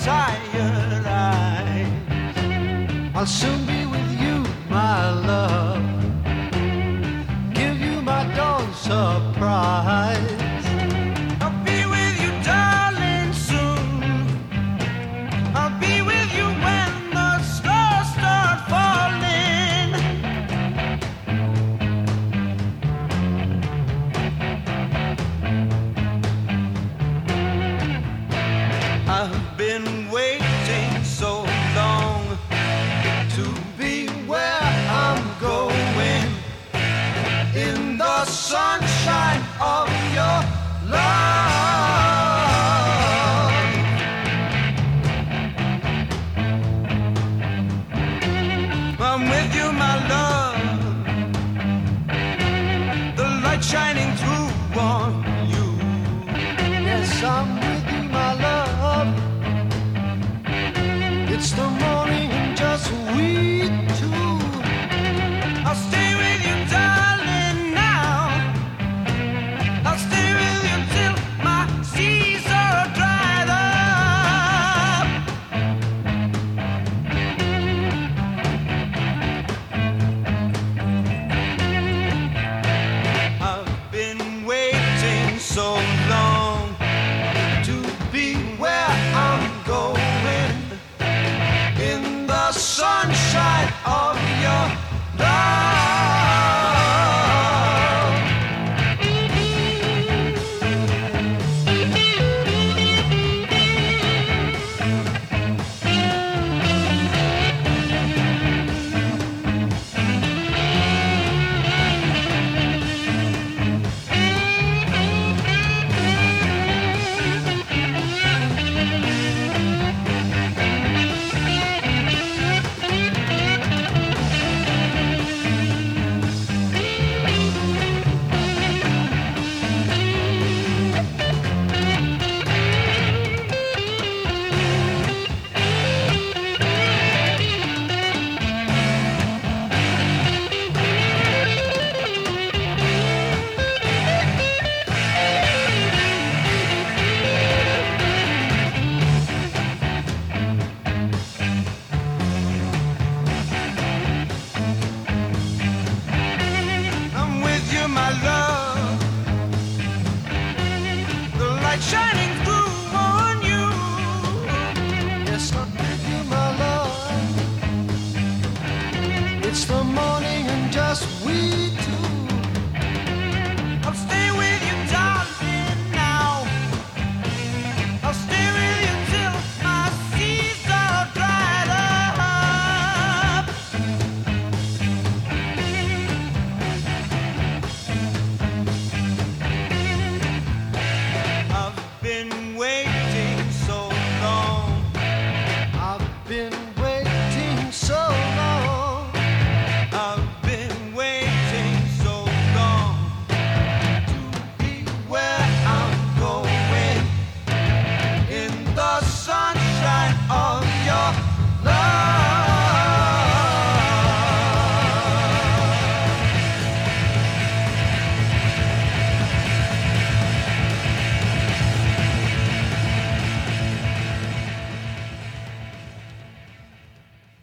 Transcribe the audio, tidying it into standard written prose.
tired eyes. I'll soon be with you, my love. Give you my dawn surprise. I'll be with you, darling, soon. I'll be with you when the stars start falling. I've been waiting so long to be where I'm going, in the sunshine of